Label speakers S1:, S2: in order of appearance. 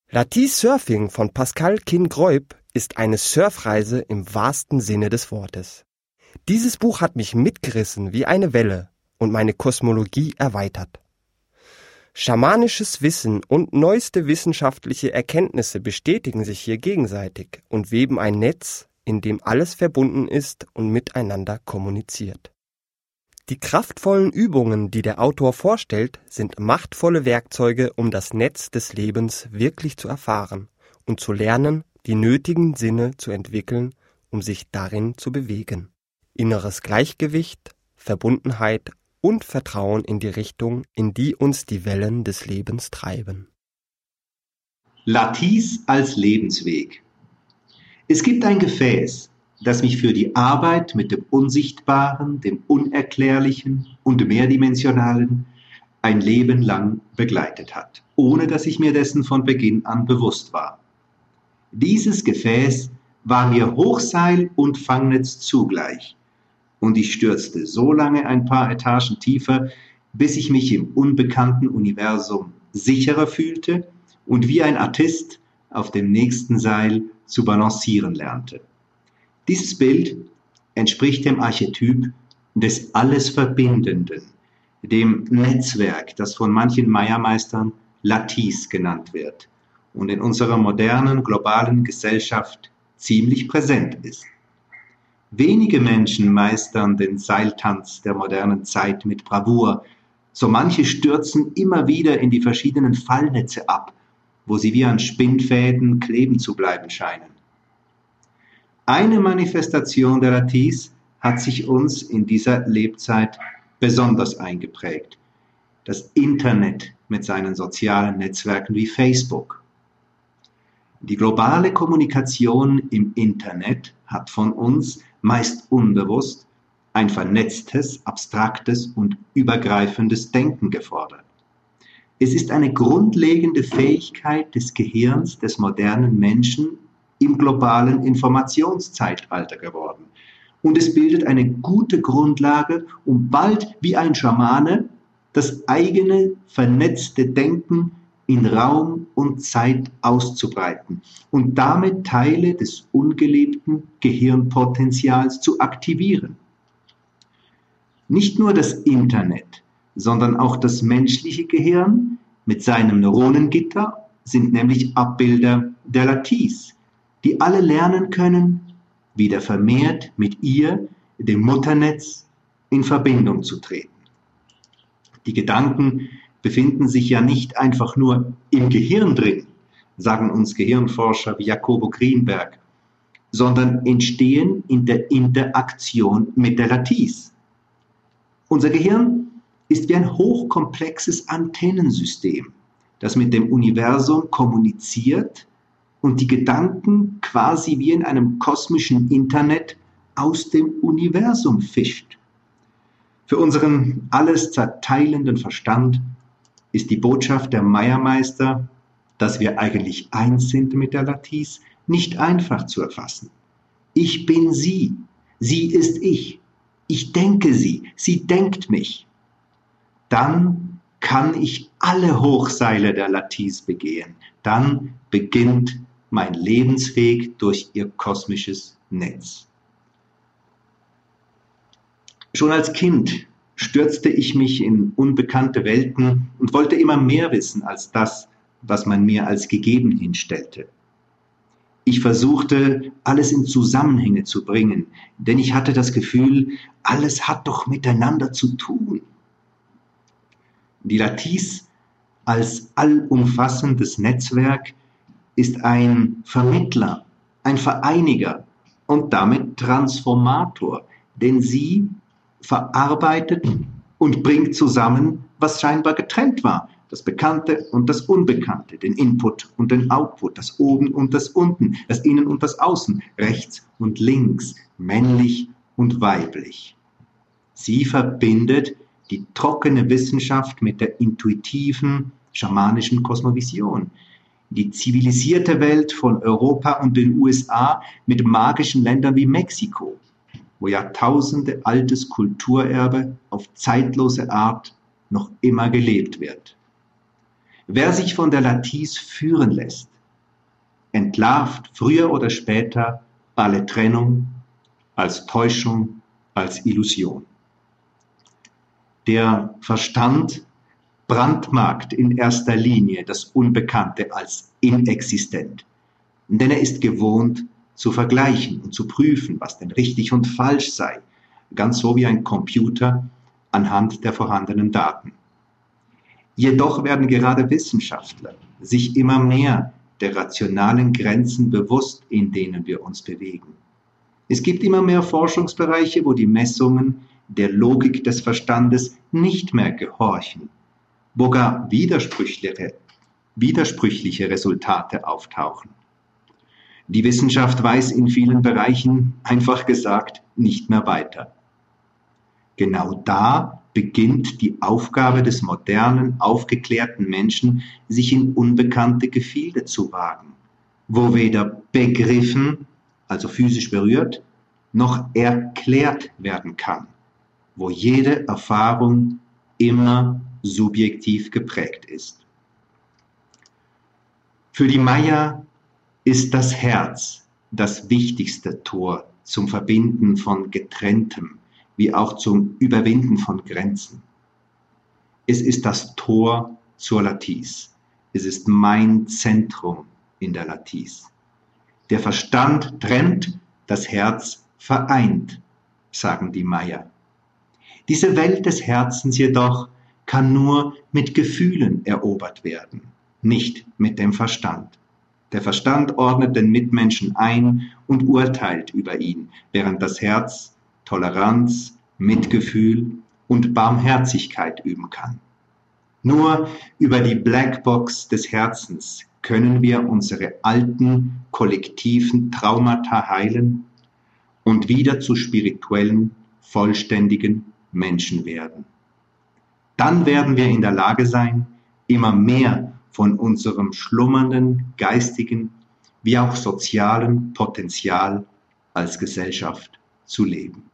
S1: Latisse Surfing von Pascal Kingroip ist eine Surfreise im wahrsten Sinne des Wortes. Dieses Buch hat mich mitgerissen wie eine Welle und meine Kosmologie erweitert. Schamanisches Wissen und neueste wissenschaftliche Erkenntnisse bestätigen sich hier gegenseitig und weben ein Netz, in dem alles verbunden ist und miteinander kommuniziert. Die kraftvollen Übungen, die der Autor vorstellt, sind machtvolle Werkzeuge, um das Netz des Lebens wirklich zu erfahren und zu lernen, die nötigen Sinne zu entwickeln, um sich darin zu bewegen. Inneres Gleichgewicht, Verbundenheit und Vertrauen in die Richtung, in die uns die Wellen des Lebens treiben.
S2: Latisse als Lebensweg. Es gibt ein Gefäß, das mich für die Arbeit mit dem Unsichtbaren, dem Unerklärlichen und Mehrdimensionalen ein Leben lang begleitet hat, ohne dass ich mir dessen von Beginn an bewusst war. Dieses Gefäß war mir Hochseil und Fangnetz zugleich, und ich stürzte so lange ein paar Etagen tiefer, bis ich mich im unbekannten Universum sicherer fühlte und wie ein Artist auf dem nächsten Seil zu balancieren lernte. Dieses Bild entspricht dem Archetyp des Allesverbindenden, dem Netzwerk, das von manchen Maya-Meistern Latisse genannt wird und in unserer modernen, globalen Gesellschaft ziemlich präsent ist. Wenige Menschen meistern den Seiltanz der modernen Zeit mit Bravour, so manche stürzen immer wieder in die verschiedenen Fallnetze ab, wo sie wie an Spinnfäden kleben zu bleiben scheinen. Eine Manifestation der Latisse hat sich uns in dieser Lebzeit besonders eingeprägt: das Internet mit seinen sozialen Netzwerken wie Facebook. Die globale Kommunikation im Internet hat von uns, meist unbewusst, ein vernetztes, abstraktes und übergreifendes Denken gefordert. Es ist eine grundlegende Fähigkeit des Gehirns des modernen Menschen im globalen Informationszeitalter geworden. Und es bildet eine gute Grundlage, um bald wie ein Schamane das eigene vernetzte Denken in Raum und Zeit auszubreiten und damit Teile des ungelebten Gehirnpotenzials zu aktivieren. Nicht nur das Internet, sondern auch das menschliche Gehirn mit seinem Neuronengitter sind nämlich Abbilder der Latisse, die alle lernen können, wieder vermehrt mit ihr, dem Mutternetz, in Verbindung zu treten. Die Gedanken befinden sich ja nicht einfach nur im Gehirn drin, sagen uns Gehirnforscher wie Jacobo Greenberg, sondern entstehen in der Interaktion mit der Latisse. Unser Gehirn ist wie ein hochkomplexes Antennensystem, das mit dem Universum kommuniziert und die Gedanken quasi wie in einem kosmischen Internet aus dem Universum fischt. Für unseren alles zerteilenden Verstand ist die Botschaft der Maya-Meister, dass wir eigentlich eins sind mit der Latisse, nicht einfach zu erfassen. Ich bin sie, sie ist ich denke sie, sie denkt mich. Dann kann ich alle Hochseile der Latisse begehen. Dann beginnt mein Lebensweg durch ihr kosmisches Netz. Schon als Kind stürzte ich mich in unbekannte Welten und wollte immer mehr wissen als das, was man mir als gegeben hinstellte. Ich versuchte, alles in Zusammenhänge zu bringen, denn ich hatte das Gefühl, alles hat doch miteinander zu tun. Die Latisse als allumfassendes Netzwerk ist ein Vermittler, ein Vereiniger und damit Transformator, denn sie verarbeitet und bringt zusammen, was scheinbar getrennt war. Das Bekannte und das Unbekannte, den Input und den Output, das Oben und das Unten, das Innen und das Außen, rechts und links, männlich und weiblich. Sie verbindet die trockene Wissenschaft mit der intuitiven, schamanischen Kosmovision, die zivilisierte Welt von Europa und den USA mit magischen Ländern wie Mexiko, wo Jahrtausende altes Kulturerbe auf zeitlose Art noch immer gelebt wird. Wer sich von der Latisse führen lässt, entlarvt früher oder später alle Trennung als Täuschung, als Illusion. Der Verstand brandmarkt in erster Linie das Unbekannte als inexistent, denn er ist gewohnt zu vergleichen und zu prüfen, was denn richtig und falsch sei, ganz so wie ein Computer anhand der vorhandenen Daten. Jedoch werden gerade Wissenschaftler sich immer mehr der rationalen Grenzen bewusst, in denen wir uns bewegen. Es gibt immer mehr Forschungsbereiche, wo die Messungen der Logik des Verstandes nicht mehr gehorchen, wo gar widersprüchliche Resultate auftauchen. Die Wissenschaft weiß in vielen Bereichen, einfach gesagt, nicht mehr weiter. Genau da beginnt die Aufgabe des modernen, aufgeklärten Menschen, sich in unbekannte Gefilde zu wagen, wo weder begriffen, also physisch berührt, noch erklärt werden kann, wo jede Erfahrung immer subjektiv geprägt ist. Für die Maya ist das Herz das wichtigste Tor zum Verbinden von Getrenntem, wie auch zum Überwinden von Grenzen. Es ist das Tor zur Lattice. Es ist mein Zentrum in der Lattice. Der Verstand trennt, das Herz vereint, sagen die Maya. Diese Welt des Herzens jedoch kann nur mit Gefühlen erobert werden, nicht mit dem Verstand. Der Verstand ordnet den Mitmenschen ein und urteilt über ihn, während das Herz Toleranz, Mitgefühl und Barmherzigkeit üben kann. Nur über die Blackbox des Herzens können wir unsere alten, kollektiven Traumata heilen und wieder zu spirituellen, vollständigen Menschen werden. Dann werden wir in der Lage sein, immer mehr von unserem schlummernden, geistigen wie auch sozialen Potenzial als Gesellschaft zu leben.